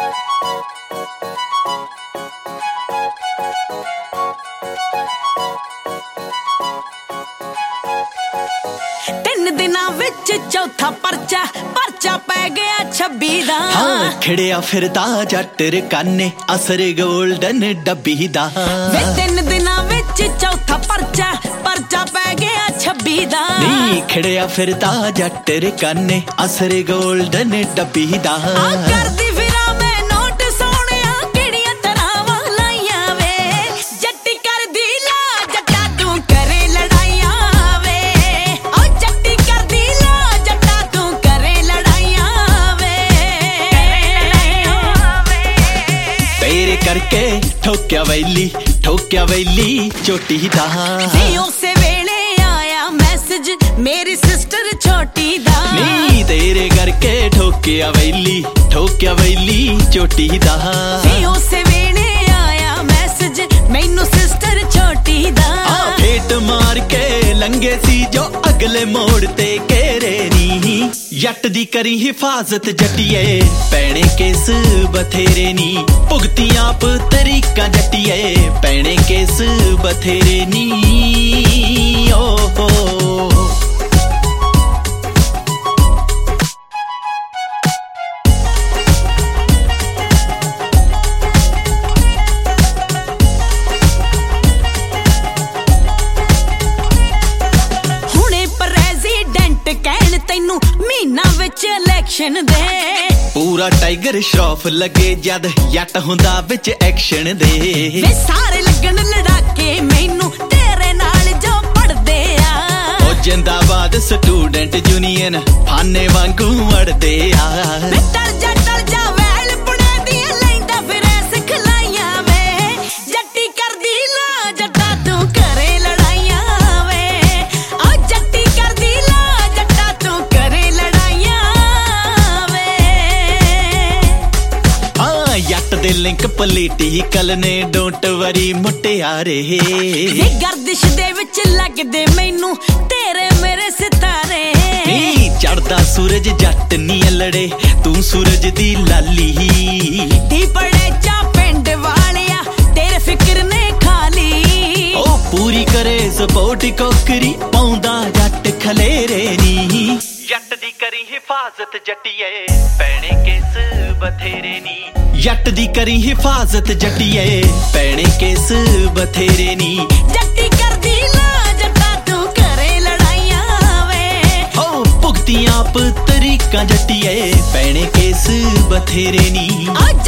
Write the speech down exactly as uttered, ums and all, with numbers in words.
ਤਿੰਨ ਦਿਨਾਂ ਵਿੱਚ ਚੌਥਾ ਪਰਚਾ ਪਰਚਾ ਪੈ ਗਿਆ ਛੱਬੀ ਦਾ। ਹਾਂ ਖੜਿਆ ਫਿਰਦਾ ਜੱਟ ਰਕਾਨੇ ਅਸਰ ਗੋਲਡਨ ਡੱਬੀ ਦਾ। ਵੇ ਤਿੰਨ ਦਿਨਾਂ ਵਿੱਚ ਚੌਥਾ ਪਰਚਾ ਪਰਚਾ ਪੈ ਗਿਆ ਛੱਬੀ ਦਾ। ਨੀ ਖੜਿਆ ਫਿਰਦਾ ਜੱਟ ਰਕਾਨੇ ਅਸਰ ਗੋਲਡਨ ਡੱਬੀ ਦਾ। ਆ ਕਰਦੀ ਫਿਰਾਂ ਮੈਂ ਨੋਟ ਸੋਹਣਿਆ ਕਿਹੜੀਆਂ ਤਰ੍ਹਾਂ ਲਾਈਆਂ ਵੇ। ਜੱਟੀ ਕਰਦੀ ਲਾ ਜੱਟਾ ਤੂੰ ਕਰੇ ਲੜਾਈਆਂ ਵੇ। ਓ ਜੱਟੀ ਕਰਦੀ ਲਾ ਜੱਟਾ ਤੂੰ ਕਰੇ ਲੜਾਈਆਂ ਵੇ। ਤੇਰੇ ਕਰਕੇ ਠੋਕਿਆ ਵੈਲੀ ਠੋਕਿਆ ਵੈਲੀ ਚੋਟੀ ਦਾ। ਨੀ ਉਸੇ ਵੇਲੇ ਆਇਆ ਮੈਸੇਜ ਮੇਰੀ ਸਿਸਟਰ ਛੋਟੀ ਦਾ। ਨੀ ਤੇਰੇ ਕਰਕੇ ਠੋਕਿਆ ਵੈਲੀ ਠੋਕਿਆ ਵੈਲੀ ਚੋਟੀ ਦਾ। ਨੀ ਉਸੇ ਵੇਲੇ ਆਇਆ ਮੈਸੇਜ ਮੈਨੂੰ ਸਿਸਟਰ ਛੋਟੀ ਦਾ। ਆ ਫੇਟ ਮਾਰ ਕੇ ਲੰਗੇ ਸੀ ਜੋ ਅਗਲੇ ਮੋੜ ਤੇ ਘੇਰੇ ਨੀ। ਜੱਟ ਦੀ ਕਰੀ ਹਿਫਾਜ਼ਤ ਜੱਟੀਏ ਪੈਣੇ ਕੇਸ ਬਥੇਰੇ ਨੀ। ਭੁਗਤੀਆਂ ਆਪ ਤਰੀਕਾਂ ਜੱਟੀਏ ਪੈਣੇ ਕੇਸ ਬਥੇਰੇ ਨੀ। ਓ ਹੋ ਕਹਿਣ ਤੈਨੂੰ ਮਹੀਨਾ ਵਿੱਚ ਇਲੈਕਸ਼ਨ ਦੇ। ਪੂਰਾ ਟਾਈਗਰ ਸ਼ਰੋਫ ਲੱਗੇ ਜਦ ਜੱਟ ਹੁੰਦਾ ਵਿੱਚ ਐਕਸ਼ਨ ਦੇ। ਵੇ ਸਾਰੇ ਲੱਗਣ ਲੜਾਕੇ ਮੈਨੂੰ ਤੇਰੇ ਨਾਲ ਜੋ ਪੜਦੇ ਆ। ਉਹ ਜਿੰਦਾਬਾਦ ਸਟੂਡੈਂਟ ਯੂਨੀਅਨ ਫਾਨੇ ਵਾਂਗੂ ਅੜਦੇ ਆ। ਵੇ ਟਰ ਜਾ ਟਰ ਜਾ ਵੈਲ ਪੁਣੇ ਦੀਆਂ ਲੈਂਦਾ ਫਿਰੇ ਸਿਖਲਾਈਆਂ ਵੇ। ਜੱਟੀ ਕਰਦੀ ਲਾ ਜੱਟਾ ਤੂੰ ਕਰੇ ਲੜਾਈਆਂ ਵੇ। ਆ ਜੱਟੀ ਕਰਦੀ ਲਾ ਜੱਟਾ ਤੂੰ ਕਰੇ ਲੜਾਈਆਂ ਵੇ। ਹਾਂ ਜੱਟ ਦੇ ਲਿੰਕ ਪੋਲੀਟੀਕਲ ਨੇ ਡੋਂਟ ਵਰੀ ਮੁਟਿਆਰੇ। ਇਹ ਗਰਦਿਸ਼ ਦੇ ਵਿੱਚ ਲੱਗਦੇ ਮੈਨੂੰ ਤੇਰੇ ਮੇਰੇ ਸਿਤਾਰੇ। ਨੀ ਚੜਦਾ ਸੂਰਜ ਜੱਟ ਨੀ ਲੜੇ ਤੂੰ ਸੂਰਜ ਦੀ ਲਾਲੀ। ਢੀ ਪੜੇ ਚਾ ਪਿੰਡ ਵਾਲਿਆ ਤੇਰੇ ਫਿਕਰ ਨੇ ਖਾਲੀ। ਉਹ ਪੂਰੀ ਕਰੇ ਸਪੋਰਟ ਕੋਕਰੀ ਪਾਉਂਦਾ ਜੱਟ ਖਲੇਰੇ ਨੀ। ਜੱਟ ਦੀ ਕਰੀ ਹਿਫਾਜ਼ਤ ਜੱਟੀਏ ਪੈਣੇ ਕੇਸ ਬਥੇਰੇ ਨੀ। ਜੱਟ ਦੀ ਕਰੀ ਹਿਫਾਜ਼ਤ ਜੱਟੀਏ ਪੈਣੇ ਕੇਸ ਬਥੇਰੇ ਨੀ। ਜੱਟੀ ਕਰਦੀ ਲਾ ਜੱਟਾ ਤੂੰ ਕਰੇ ਲੜਾਈਆਂ ਵੇ। ਹੋ ਭੁਗਤੀਆਂ ਆਪ ਤਰੀਕਾਂ ਜੱਟੀਏ ਪੈਣੇ ਕੇਸ ਬਥੇਰੇ ਨੀ।